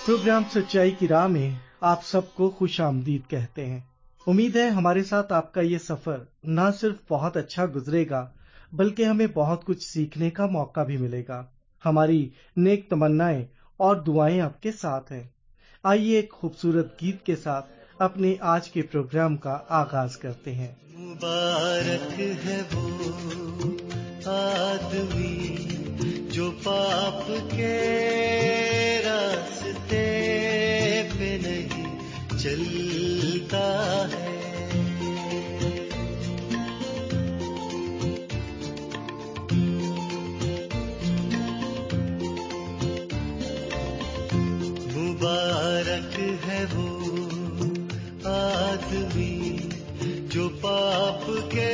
Programme सच्चाई की राह में आप सबको खुश आमदीद कहते हैं। उम्मीद है हमारे साथ आपका ये सफर न सिर्फ बहुत अच्छा गुजरेगा बल्कि हमें बहुत कुछ सीखने का मौका भी मिलेगा। हमारी नेक तमन्नाएं और दुआएं आपके साथ हैं। आइए एक खूबसूरत गीत के साथ अपने आज के प्रोग्राम का आगाज करते हैं। मुबारक है वो आदमी जो पाप के रास्ते पे नहीं चलता है। मुबारक है वो आदमी जो पाप के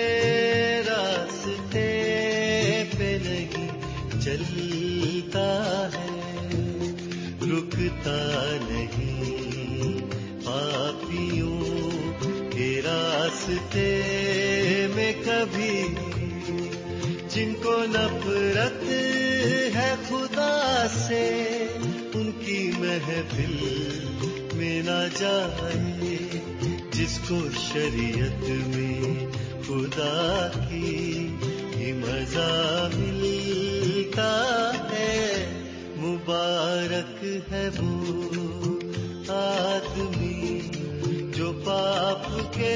रास्ते पे नहीं चलता है, रुकता नहीं पापियों के रास्ते में कभी। जिनको नफरत है खुदा से उनकी महफिल में ना जाए। जिसको शरीयत में खुदा की ही मज़ा मिलता है, मुबारक है वो आदमी जो पाप के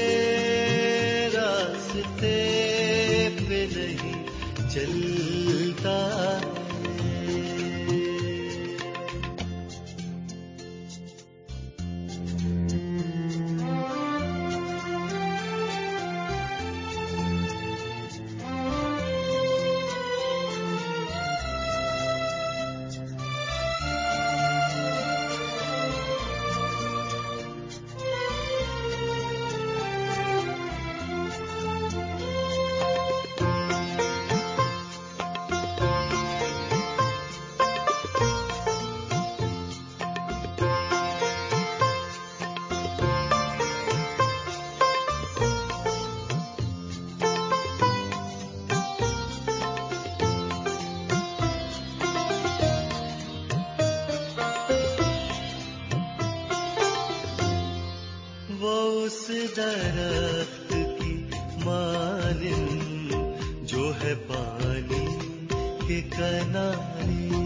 रास्ते पे नहीं चलता है। दरख्त की मानिंद जो है पानी के किनारे,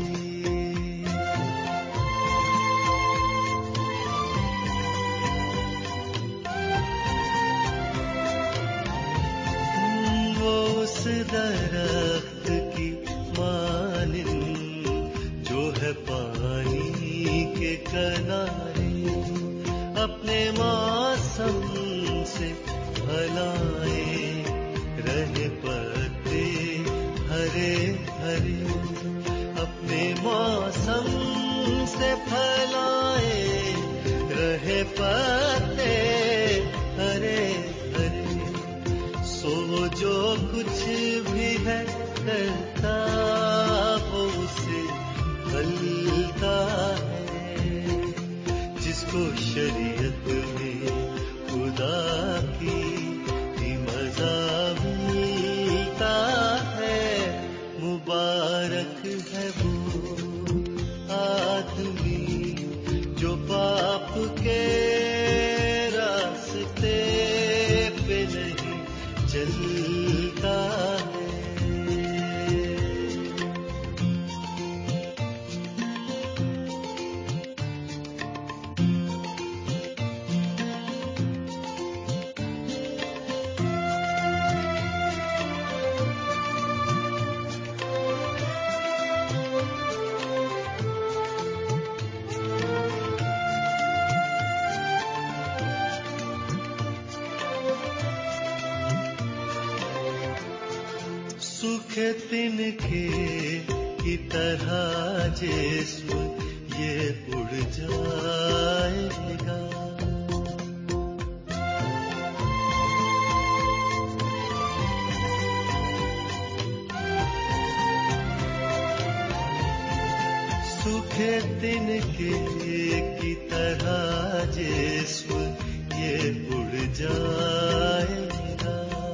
वो उस दरख्त की मानिंद जो है पानी के किनारे, अपने मौसम से फैलाए रहे पत्ते हरे हरे, अपने मौसम से फैलाए रहे पत्ते हरे हरे। सो जो कुछ भी है करता वो उसे फलता है। जिसको शरीयत में खुदा की ही मज़ा मिलता है, मुबारक है वो आदमी जो पाप के रास्ते पे नहीं चलता है। सूखे तिनके की तरह जिस्म ये उड़ जाएगा, सूखे तिनके की तरह जिस्म ये उड़ जाएगा।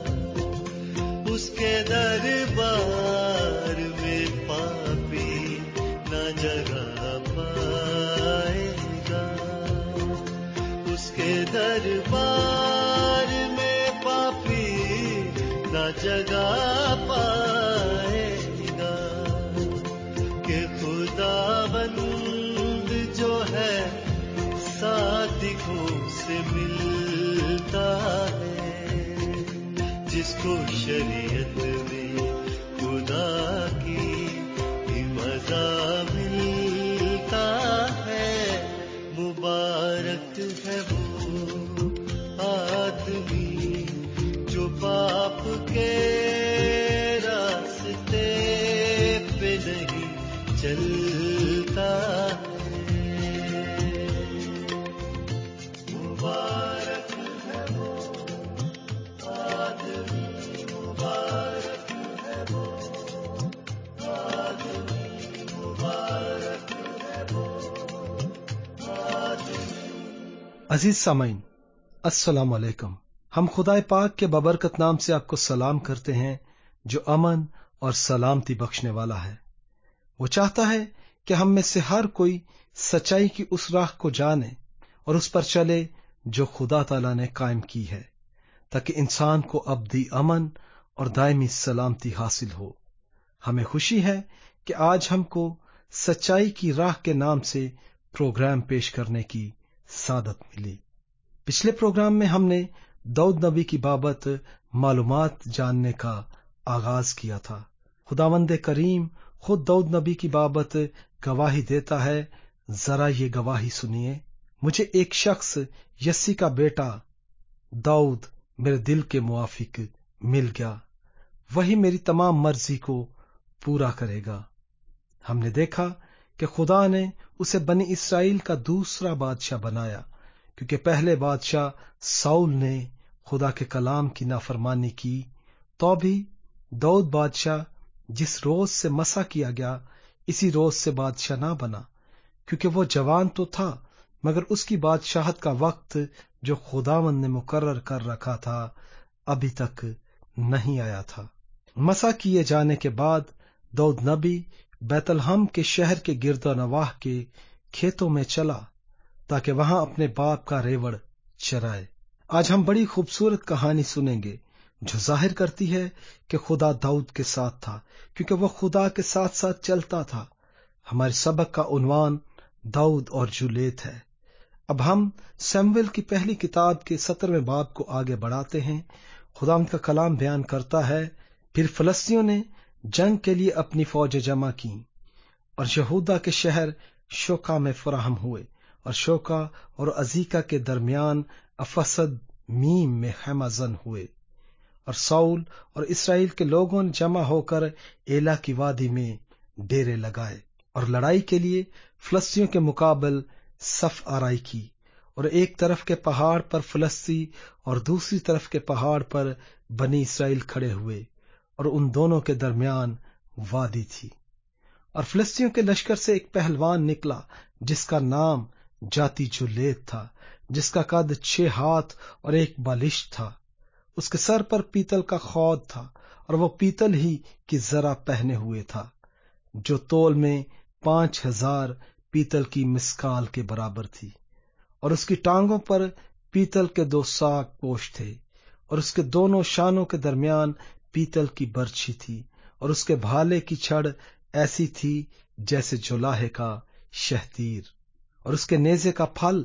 उसके दरबार में पापी न जगह पाए। जगा पाएगा कि खुदाबंद जो है सादिकों से मिलता है, जिसको शरीयत में खुदा की मज़ा मिलता है। मुबारक है वो आदमी जो पाप के रास्ते पे नहीं चलता है। मुबारक है वो आदमी, मुबारक है वो आदमी, मुबारक है वो आदमी। अजीज सामीन, अस्सलाम वालेकुम। हम खुदाए पाक के बबरकत नाम से आपको सलाम करते हैं जो अमन और सलामती बख्शने वाला है। वो चाहता है कि हम में से हर कोई सच्चाई की उस राह को जाने और उस पर चले जो खुदा ताला ने कायम की है, ताकि इंसान को अबदी अमन और दायमी सलामती हासिल हो। हमें खुशी है कि आज हमको सच्चाई की राह के नाम से प्रोग्राम पेश करने की सादत मिली। पिछले प्रोग्राम में हमने दाऊद नबी की बाबत मालूमात जानने का आगाज किया था। खुदावंद करीम खुद दाऊद नबी की बाबत गवाही देता है। जरा ये गवाही सुनिए। मुझे एक शख्स यस्सी का बेटा दाऊद मेरे दिल के मुआफिक मिल गया, वही मेरी तमाम मर्जी को पूरा करेगा। हमने देखा कि खुदा ने उसे बनी इसराइल का दूसरा बादशाह बनाया, क्योंकि पहले बादशाह साउल ने खुदा के कलाम की नाफरमानी की। तो भी दाऊद बादशाह जिस रोज से मसा किया गया, इसी रोज से बादशाह ना बना, क्योंकि वो जवान तो था मगर उसकी बादशाहत का वक्त जो खुदावंद ने मुकर्रर कर रखा था अभी तक नहीं आया था। मसा किए जाने के बाद दाऊद नबी बैतलहम के शहर के गिरदो नवाह के खेतों में चला ताकि वहां अपने बाप का रेवड़ चराए। आज हम बड़ी खूबसूरत कहानी सुनेंगे जो जाहिर करती है कि खुदा दाऊद के साथ था, क्योंकि वह खुदा के साथ साथ चलता था। हमारे सबक का उन्वान दाऊद और जुलेत है। अब हम सैमुएल की पहली किताब के 17वें बाब को आगे बढ़ाते हैं। खुदावंद का कलाम बयान करता है, फिर फलस्तियों ने जंग के लिए अपनी फौजें जमा की और यहूदा के शहर शोका में फराहम हुए और शोका और अजीका के दरमियान अफसद मीम में हैमाजन हुए। और साउल और इसराइल के लोगों ने जमा होकर एला की वादी में डेरे लगाए और लड़ाई के लिए फलस्तियों के मुकाबल सफ आराई की। और एक तरफ के पहाड़ पर फलस्ती और दूसरी तरफ के पहाड़ पर बनी इसराइल खड़े हुए और उन दोनों के दरमियान वादी थी। और फलस्तियों के लश्कर से एक पहलवान निकला जिसका नाम जाती जुलेत था, जिसका कद 6 हाथ और 1 बालिश था। उसके सर पर पीतल का खौद था और वो पीतल ही की जरा पहने हुए था, जो तोल में 5000 पीतल की मिस्काल के बराबर थी। और उसकी टांगों पर पीतल के 2 साग पोश थे और उसके दोनों शानों के दरमियान पीतल की बर्छी थी और उसके भाले की छड़ ऐसी थी जैसे जुलाहे का शहतीर। और उसके नेजे का फल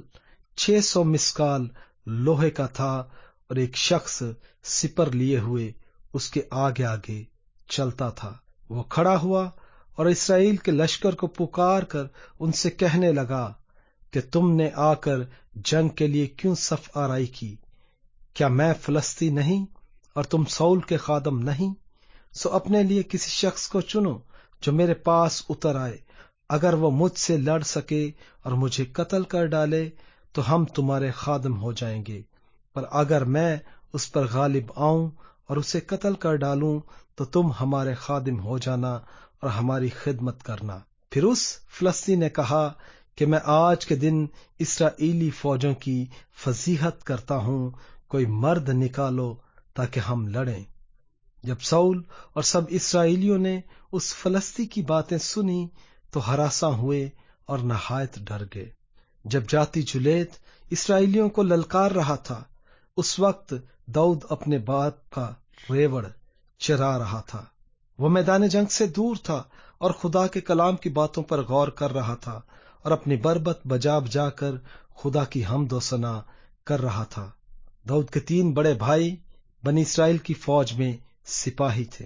600 मिस्काल लोहे का था और एक शख्स सिपर लिए हुए उसके आगे आगे चलता था। वो खड़ा हुआ और इसराइल के लश्कर को पुकार कर उनसे कहने लगा कि तुमने आकर जंग के लिए क्यों सफ आराई की? क्या मैं फलस्ती नहीं और तुम साउल के खादम नहीं? सो अपने लिए किसी शख्स को चुनो जो मेरे पास उतर आए। अगर वो मुझसे लड़ सके और मुझे कत्ल कर डाले तो हम तुम्हारे खादम हो जाएंगे, पर अगर मैं उस पर गालिब आऊं और उसे कत्ल कर डालूं तो तुम हमारे खादिम हो जाना और हमारी खिदमत करना। फिर उस फलस्ती ने कहा कि मैं आज के दिन इस्राएली फौजों की फजीहत करता हूं, कोई मर्द निकालो ताकि हम लड़ें। जब साउल और सब इस्राएलियों ने उस फलस्ती की बातें सुनी तो हरासा हुए और नहायत डर गए। जब जाती जुलेत इस्राएलियों को ललकार रहा था, उस वक्त दाऊद अपने बाप का रेवड़ चरा रहा था। वो मैदान जंग से दूर था और खुदा के कलाम की बातों पर गौर कर रहा था और अपनी बरबत बजा बजा कर खुदा की हम्द व सना कर रहा था। दाऊद के 3 बड़े भाई बनी इसराइल की फौज में सिपाही थे।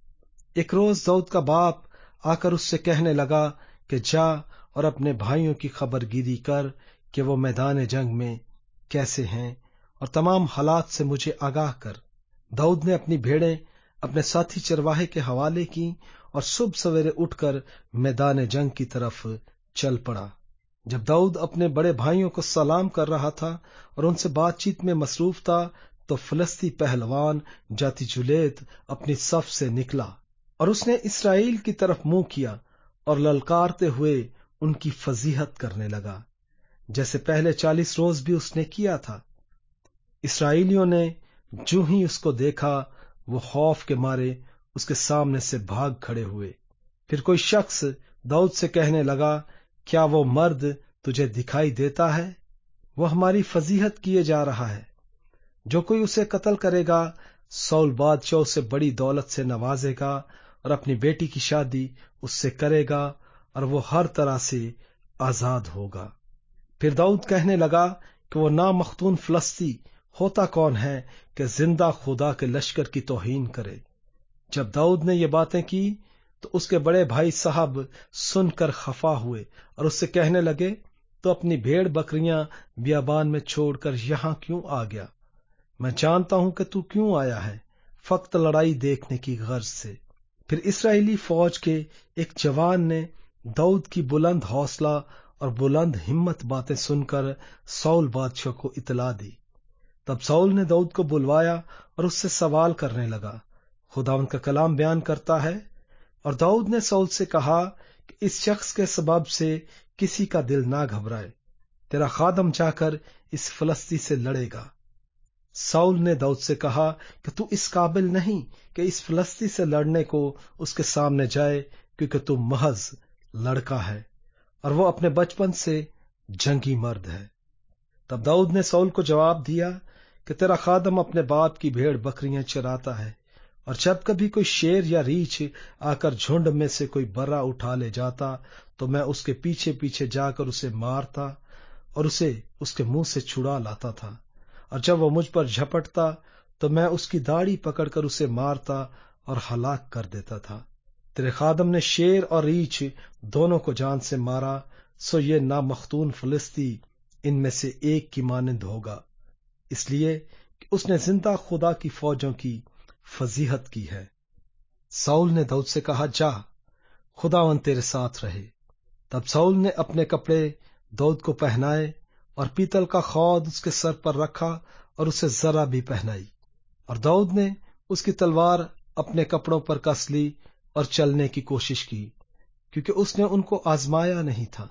एक रोज दाऊद का बाप आकर उससे कहने लगा कि जा और अपने भाइयों की खबरगिरी कर कि वो मैदान जंग में कैसे हैं और तमाम हालात से मुझे आगाह कर। दाऊद ने अपनी भेड़ें अपने साथी चरवाहे के हवाले की और सुबह सवेरे उठकर मैदान जंग की तरफ चल पड़ा। जब दाऊद अपने बड़े भाइयों को सलाम कर रहा था और उनसे बातचीत में मसरूफ था तो फिलिस्ती पहलवान जाति जुलेत अपनी सफ से निकला और उसने इसराइल की तरफ मुंह किया और ललकारते हुए उनकी फजीहत करने लगा, जैसे पहले 40 रोज भी उसने किया था। इसराइलियों ने जो ही उसको देखा वो खौफ के मारे उसके सामने से भाग खड़े हुए। फिर कोई शख्स दाऊद से कहने लगा, क्या वो मर्द तुझे दिखाई देता है? वो हमारी फजीहत किए जा रहा है। जो कोई उसे कत्ल करेगा, सौल बादशाह उसे बड़ी दौलत से नवाजेगा और अपनी बेटी की शादी उससे करेगा और वो हर तरह से आजाद होगा। फिर दाऊद कहने लगा कि वो नामख्तून फिलिस्ती होता कौन है कि जिंदा खुदा के लश्कर की तौहीन करे। जब दाऊद ने ये बातें की तो उसके बड़े भाई साहब सुनकर खफा हुए और उससे कहने लगे, तो अपनी भेड़ बकरियां बियाबान में छोड़कर यहां क्यों आ गया? मैं जानता हूं कि तू क्यों आया है, फक्त लड़ाई देखने की गर्ज से। फिर इस्राएली फौज के एक जवान ने दाऊद की बुलंद हौसला और बुलंद हिम्मत बातें सुनकर सौल बादशाह को इतला दी। तब सौल ने दाऊद को बुलवाया और उससे सवाल करने लगा। खुदावंद का कलाम बयान करता है, और दाऊद ने सौल से कहा कि इस शख्स के सबब से किसी का दिल ना घबराए, तेरा खादम जाकर इस फिलिस्ती से लड़ेगा। सौल ने दाऊद से कहा कि तू इस काबिल नहीं कि इस फिलिस्ती से लड़ने को उसके सामने जाए, क्योंकि तू महज लड़का है और वो अपने बचपन से जंगी मर्द है। तब दाऊद ने सौल को जवाब दिया कि तेरा खादम अपने बाप की भेड़ बकरियां चराता है, और जब कभी कोई शेर या रीछ आकर झुंड में से कोई बर्रा उठा ले जाता तो मैं उसके पीछे पीछे जाकर उसे मारता और उसे उसके मुंह से छुड़ा लाता था, और जब वो मुझ पर झपटता तो मैं उसकी दाढ़ी पकड़कर उसे मारता और हलाक कर देता था। तेरे खादम ने शेर और रीछ दोनों को जान से मारा, सो ये नामख्तून फिलिस्ती इनमें से एक की मानंद होगा, इसलिए कि उसने जिंदा खुदा की फौजों की फजीहत की है। सौल ने दाऊद से कहा, जा, खुदावन तेरे साथ रहे। तब सौल ने अपने कपड़े दाऊद को पहनाए और पीतल का खौद उसके सर पर रखा और उसे जरा भी पहनाई, और दाऊद ने उसकी तलवार अपने कपड़ों पर कस ली और चलने की कोशिश की, क्योंकि उसने उनको आजमाया नहीं था।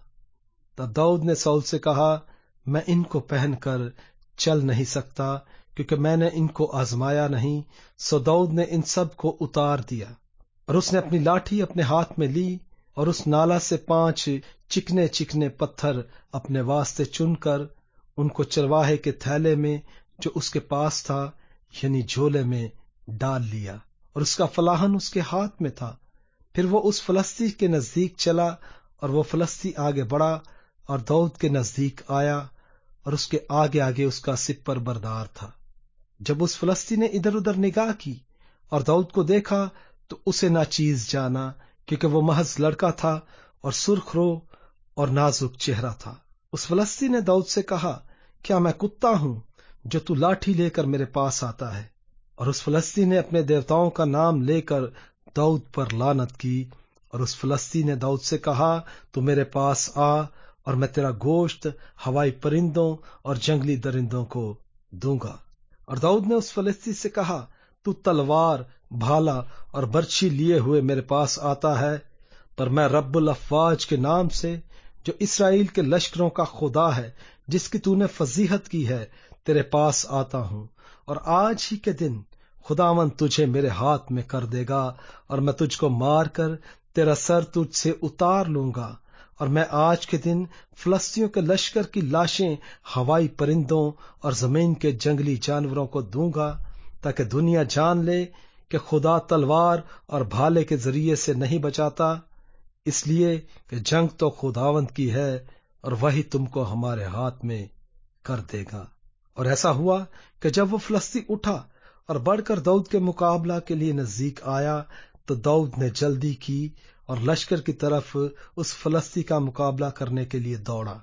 तब दाऊद ने सौल से कहा, मैं इनको पहनकर चल नहीं सकता, क्योंकि मैंने इनको आजमाया नहीं। सो दाऊद ने इन सब को उतार दिया और उसने अपनी लाठी अपने हाथ में ली और उस नाला से 5 चिकने चिकने पत्थर अपने वास्ते चुनकर उनको चरवाहे के थैले में जो उसके पास था, यानी झोले में डाल लिया, और उसका फलाहन उसके हाथ में था। फिर वो उस फिलिस्ती के नजदीक चला और वो फिलिस्ती आगे बढ़ा और दाऊद के नजदीक आया और उसके आगे आगे उसका सिपर बरदार था। जब उस फिलिस्ती ने इधर उधर निगाह की और दाऊद को देखा तो उसे नाचीज जाना, क्योंकि वो महज लड़का था और सुर्खरो और नाजुक चेहरा था। उस फिलिस्ती ने दाऊद से कहा, क्या मैं कुत्ता हूं जो तू लाठी लेकर मेरे पास आता है? और उस फिलिस्ती ने अपने देवताओं का नाम लेकर दाऊद पर लानत की, और उस फिलिस्ती ने दाऊद से कहा, तू मेरे पास आ और मैं तेरा गोश्त हवाई परिंदों और जंगली दरिंदों को दूंगा। और दाऊद ने उस फिलिस्ती से कहा, तू तलवार, भाला और बर्छी लिए हुए मेरे पास आता है, पर मैं रब्बुल अफ़वाज के नाम से, जो इसराइल के लश्करों का खुदा है, जिसकी तूने फजीहत की है, तेरे पास आता हूं। और आज ही के दिन खुदावंद तुझे मेरे हाथ में कर देगा और मैं तुझको मारकर तेरा सर तुझसे उतार लूंगा। और मैं आज के दिन फिलिस्तियों के लश्कर की लाशें हवाई परिंदों और जमीन के जंगली जानवरों को दूंगा, ताकि दुनिया जान ले کہ خدا تلوار اور بھالے کے ذریعے سے نہیں بچاتا، اس لیے کہ جنگ تو خداوند کی ہے اور وہی تم کو ہمارے ہاتھ میں کر دے گا۔ اور ایسا ہوا کہ جب وہ فلسطی اٹھا اور بڑھ کر داؤد کے مقابلہ کے لیے نزدیک آیا تو داؤد نے جلدی کی اور لشکر کی طرف اس فلسطی کا مقابلہ کرنے کے لیے دوڑا۔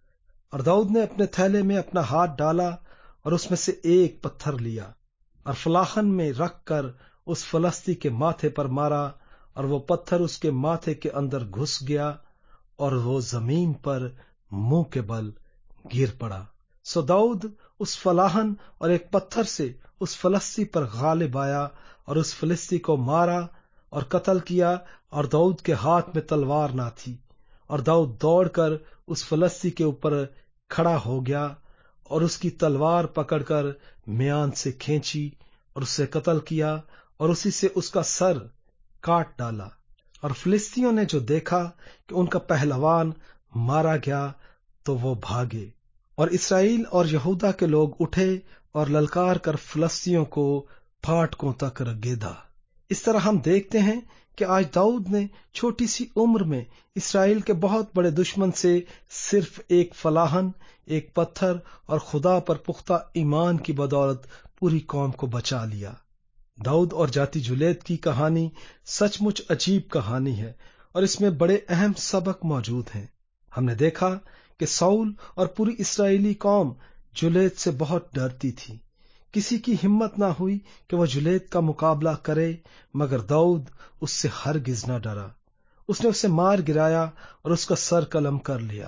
اور داؤد نے اپنے تھیلے میں اپنا ہاتھ ڈالا اور اس میں سے ایک پتھر لیا اور فلاخن میں رکھ کر اس فلسطی کے ماتھے پر مارا، اور وہ پتھر اس کے ماتھے کے اندر گھس گیا اور وہ زمین پر منہ کے بل گر پڑا۔ سو داؤد اس فلاخن اور ایک پتھر سے اس فلسطی پر غالب آیا اور اس فلسطی کو مارا اور قتل کیا، اور داؤد کے ہاتھ میں تلوار نہ تھی۔ اور داؤد دوڑ کر اس فلسطی کے اوپر کھڑا ہو گیا اور اس کی تلوار پکڑ کر میان سے کھینچی اور اسے قتل کیا اور اسی سے اس کا سر کاٹ ڈالا۔ اور فلسطینیوں نے جو دیکھا کہ ان کا پہلوان مارا گیا تو وہ بھاگے، اور اسرائیل اور یہودا کے لوگ اٹھے اور للکار کر فلسطینیوں کو پھاٹکوں تک رگیدا۔ اس طرح ہم دیکھتے ہیں کہ آج داؤد نے چھوٹی سی عمر میں اسرائیل کے بہت بڑے دشمن سے صرف ایک فلاخن، ایک پتھر اور خدا پر پختہ ایمان کی بدولت پوری قوم کو بچا لیا۔ داؤد اور جاتی جولیت کی کہانی سچ مچ عجیب کہانی ہے اور اس میں بڑے اہم سبق موجود ہیں۔ ہم نے دیکھا کہ ساؤل اور پوری اسرائیلی قوم جولیت سے بہت ڈرتی تھی۔ کسی کی ہمت نہ ہوئی کہ وہ جولیت کا مقابلہ کرے، مگر داؤد اس سے ہرگز نہ ڈرا۔ اس نے اسے مار گرایا اور اس کا سر قلم کر لیا۔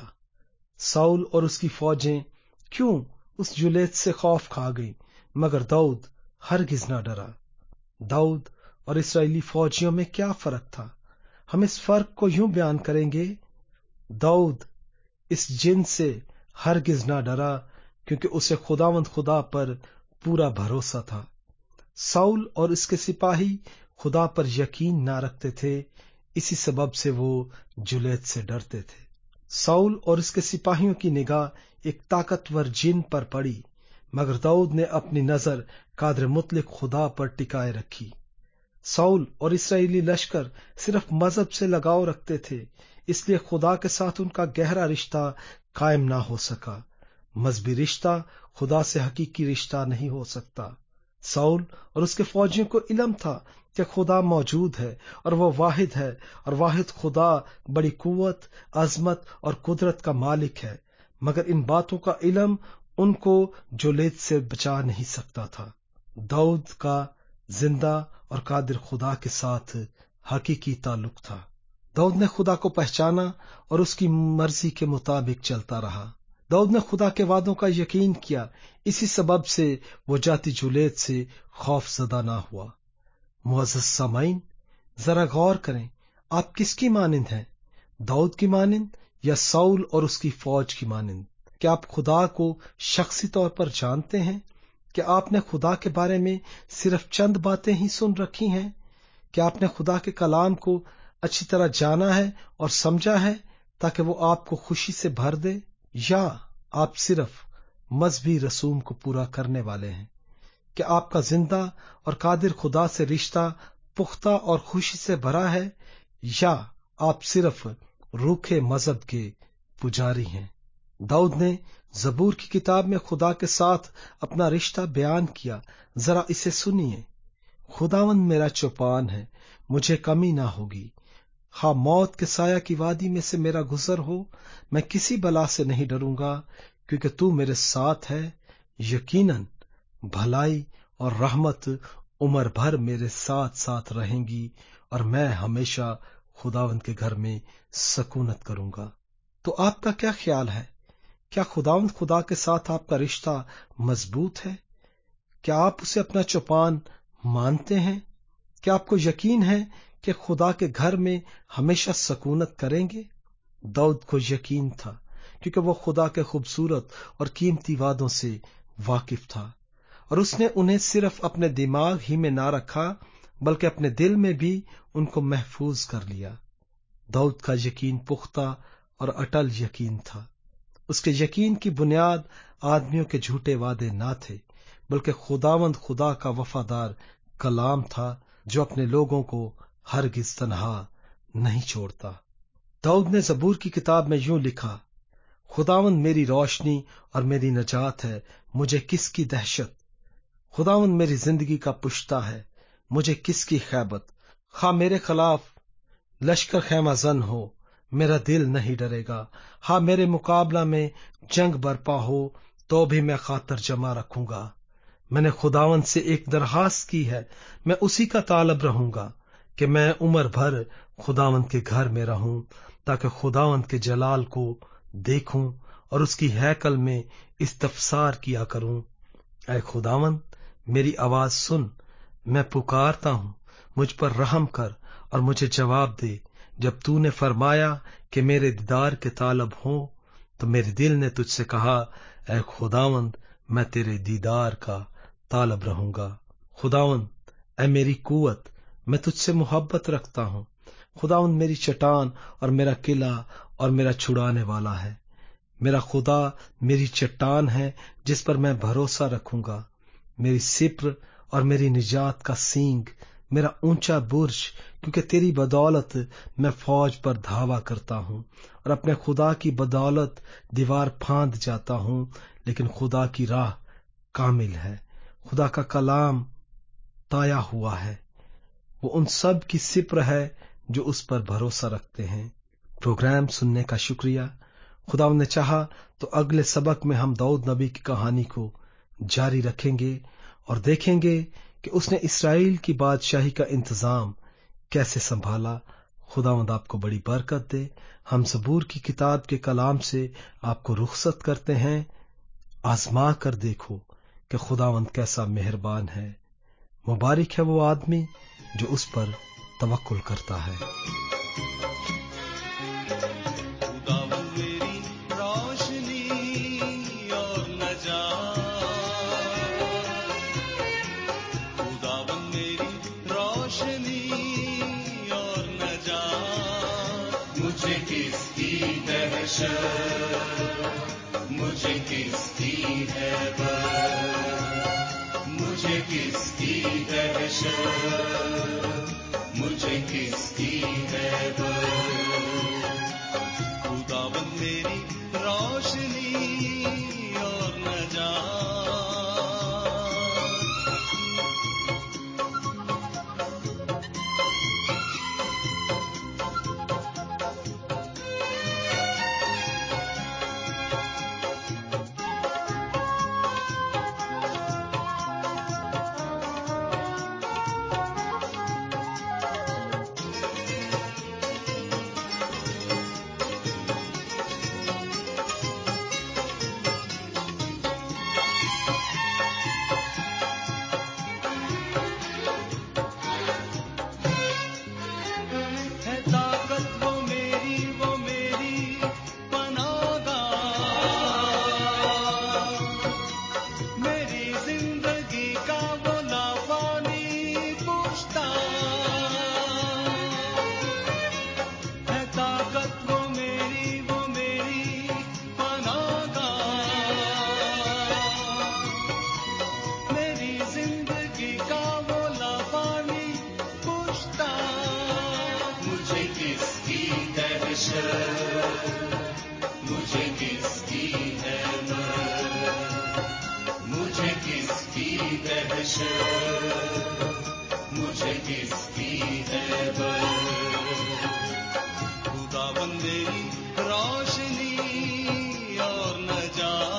ساؤل اور اس کی فوجیں کیوں اس جولیت سے خوف کھا گئی، مگر داؤد ہرگز نہ ڈرا۔ داؤد اور اسرائیلی فوجیوں میں کیا فرق تھا؟ ہم اس فرق کو یوں بیان کریں گے: داؤد اس جن سے ہرگز نہ ڈرا کیونکہ اسے خداوند خدا پر پورا بھروسہ تھا۔ ساؤل اور اس کے سپاہی خدا پر یقین نہ رکھتے تھے، اسی سبب سے وہ جولیت سے ڈرتے تھے۔ ساؤل اور اس کے سپاہیوں کی نگاہ ایک طاقتور جن پر پڑی، مگر داؤد نے اپنی نظر قادر مطلق خدا پر ٹکائے رکھی۔ ساؤل اور اسرائیلی لشکر صرف مذہب سے لگاؤ رکھتے تھے، اس لیے خدا کے ساتھ ان کا گہرا رشتہ قائم نہ ہو سکا۔ مذہبی رشتہ خدا سے حقیقی رشتہ نہیں ہو سکتا۔ ساؤل اور اس کے فوجیوں کو علم تھا کہ خدا موجود ہے اور وہ واحد ہے، اور واحد خدا بڑی قوت، عظمت اور قدرت کا مالک ہے، مگر ان باتوں کا علم ان کو جولیت سے بچا نہیں سکتا تھا۔ داؤد کا زندہ اور قادر خدا کے ساتھ حقیقی تعلق تھا۔ داؤد نے خدا کو پہچانا اور اس کی مرضی کے مطابق چلتا رہا۔ داؤد نے خدا کے وعدوں کا یقین کیا، اسی سبب سے وہ جاتی جولیت سے خوف زدہ نہ ہوا۔ معزز سامعین، ذرا غور کریں، آپ کس کی مانند ہیں؟ داؤد کی مانند یا ساؤل اور اس کی فوج کی مانند؟ کیا آپ خدا کو شخصی طور پر جانتے ہیں؟ کیا آپ نے خدا کے بارے میں صرف چند باتیں ہی سن رکھی ہیں؟ کیا آپ نے خدا کے کلام کو اچھی طرح جانا ہے اور سمجھا ہے تاکہ وہ آپ کو خوشی سے بھر دے، یا آپ صرف مذہبی رسوم کو پورا کرنے والے ہیں؟ کہ آپ کا زندہ اور قادر خدا سے رشتہ پختہ اور خوشی سے بھرا ہے، یا آپ صرف روکھے مذہب کے پجاری ہیں؟ داؤد نے زبور کی کتاب میں خدا کے ساتھ اپنا رشتہ بیان کیا، ذرا اسے سنیے۔ خداوند میرا چوپان ہے، مجھے کمی نہ ہوگی۔ خواہ موت کے سایہ کی وادی میں سے میرا گزر ہو، میں کسی بلا سے نہیں ڈروں گا، کیونکہ تو میرے ساتھ ہے۔ یقیناً بھلائی اور رحمت عمر بھر میرے ساتھ ساتھ رہیں گی، اور میں ہمیشہ خداوند کے گھر میں سکونت کروں گا۔ تو آپ کا کیا خیال ہے؟ کیا خداوند خدا کے ساتھ آپ کا رشتہ مضبوط ہے؟ کیا آپ اسے اپنا چوپان مانتے ہیں؟ کیا آپ کو یقین ہے کہ خدا کے گھر میں ہمیشہ سکونت کریں گے؟ داؤد کو یقین تھا، کیونکہ وہ خدا کے خوبصورت اور قیمتی وعدوں سے واقف تھا، اور اس نے انہیں صرف اپنے دماغ ہی میں نہ رکھا بلکہ اپنے دل میں بھی ان کو محفوظ کر لیا۔ داؤد کا یقین پختہ اور اٹل یقین تھا۔ اس کے یقین کی بنیاد آدمیوں کے جھوٹے وعدے نہ تھے، بلکہ خداوند خدا کا وفادار کلام تھا जो अपने लोगों को हरगिज तन्हा नहीं छोड़ता। दाऊद ने ज़बूर की किताब में यूं लिखा, खुदावंद मेरी रोशनी और मेरी नजात है, मुझे किसकी दहशत। खुदावंद मेरी जिंदगी का पुश्ता है, मुझे किसकी खैबत। खा मेरे खिलाफ लश्कर खैमा जन हो, मेरा दिल नहीं डरेगा। हाँ मेरे मुकाबला में जंग बरपा हो, तो भी मैं खातर जमा रखूंगा। मैंने खुदावंद से एक दरखास्त की है, मैं उसी का तालब रहूंगा कि मैं उम्र भर खुदावंद के घर में रहूं, ताकि खुदावंद के जलाल को देखूं और उसकी हैकल में इस्तफसार किया करूं। ऐ खुदावंद मेरी आवाज सुन, मैं पुकारता हूं, मुझ पर रहम कर और मुझे जवाब दे। जब तूने फरमाया कि मेरे दीदार के तालब हो, तो मेरे दिल ने तुझसे कहा, ऐ खुदावंद मैं तेरे दीदार का तालब रहूंगा। खुदावंद ऐ मेरी कुवत, मैं तुझसे मोहब्बत रखता हूं। खुदावंद मेरी चट्टान और मेरा किला और मेरा छुड़ाने वाला है। मेरा खुदा मेरी चट्टान है जिस पर मैं भरोसा रखूंगा, मेरी सिप्र और मेरी निजात का सींग, मेरा ऊंचा बुर्ज, क्योंकि तेरी बदौलत मैं फौज पर धावा करता हूं और अपने खुदा की बदौलत दीवार फांद जाता हूं। लेकिन खुदा की राह कामिल है, खुदा का कलाम ताया हुआ है। वो उन सब की सिप्र है जो उस पर भरोसा रखते हैं। प्रोग्राम सुनने का शुक्रिया। खुदा ने चाहा तो अगले सबक में हम दाऊद नबी की कहानी को जारी रखेंगे और देखेंगे कि उसने इस्राएल की बादशाही का इंतजाम कैसे संभाला। खुदावंद आपको बड़ी बरकत दे। हम ज़बूर की किताब के कलाम से आपको रुखसत करते हैं। आजमा कर देखो कि खुदावंद कैसा मेहरबान है। मुबारक है वो आदमी जो उस पर तवक्कुल करता है। मुझे किसकी हैबत, मुझे किसकी दहशत, मुझे किसकी हैबत। खुदावंद मेरी रोशनी और नजात। मुझे किसकी हैबत, मुझे किसकी दहशत, मुझे किसकी हैबत। खुदावंद मेरी रोशनी और नजात।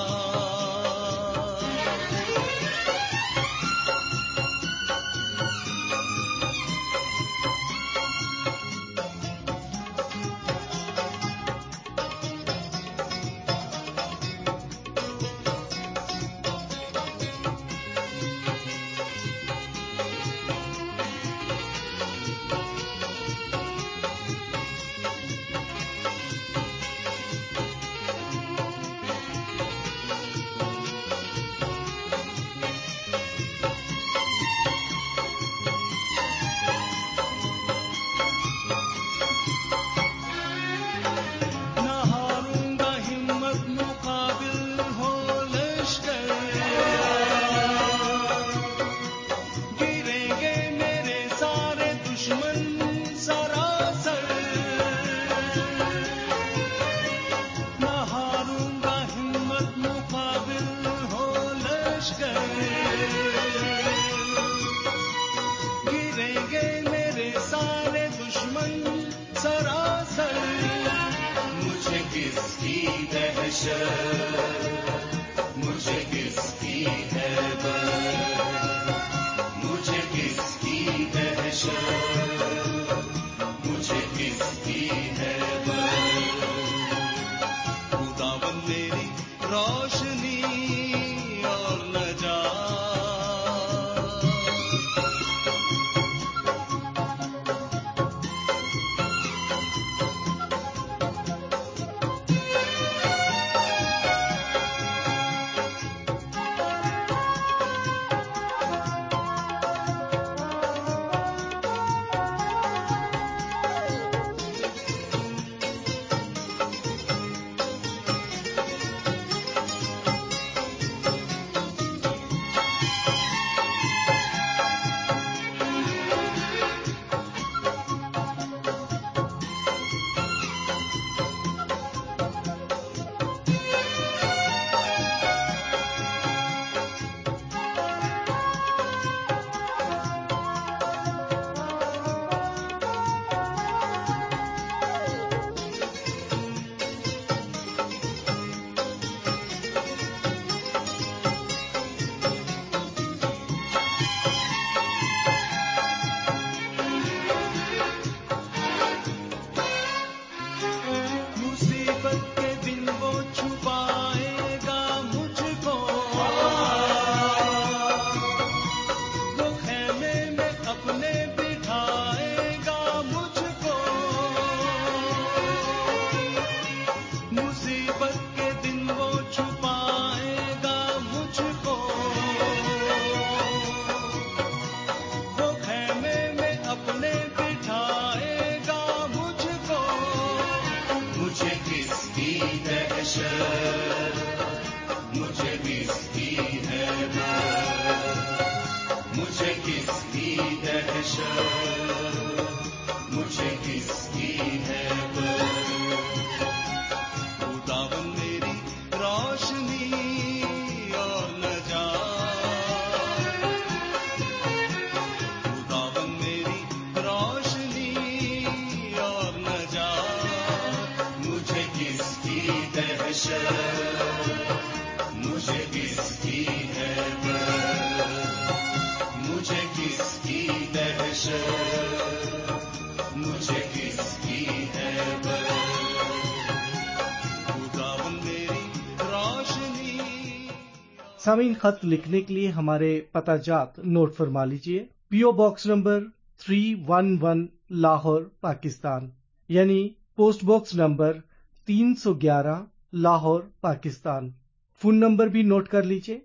सामीन खत लिखने के लिए हमारे पता जात नोट फरमा लीजिए। PO box number 311 Lahore Pakistan, यानी post box number 311 Lahore Pakistan. Phone number भी नोट कर लीजिए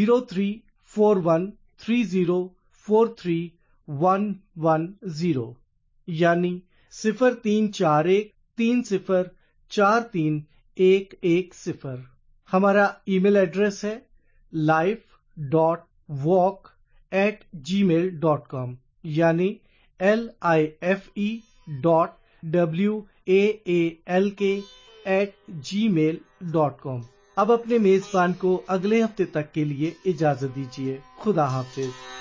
034130431110, यानी 034130431110। हमारा ईमेल एड्रेस है life.walk@gmail.com, यानी life.walk@gmail.com। अब अपने मेजबान को अगले हफ्ते तक के लिए इजाजत दीजिए। खुदा हाफिज।